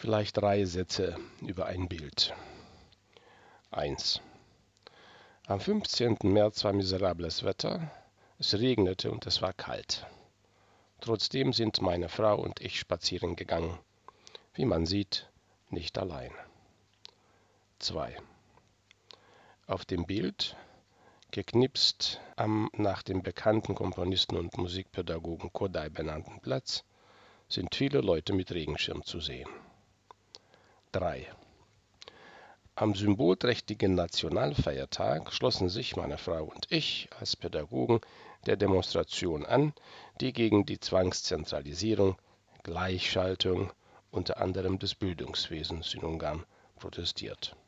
Vielleicht 3 Sätze über ein Bild. 1. Am 15. März war miserables Wetter, es regnete und es war kalt. Trotzdem sind meine Frau und ich spazieren gegangen. Wie man sieht, nicht allein. 2. Auf dem Bild, geknipst am nach dem bekannten Komponisten und Musikpädagogen Kodály benannten Platz, sind viele Leute mit Regenschirm zu sehen. 3. Am symbolträchtigen Nationalfeiertag schlossen sich meine Frau und ich als Pädagogen der Demonstration an, die gegen die Zwangszentralisierung, Gleichschaltung unter anderem des Bildungswesens in Ungarn protestiert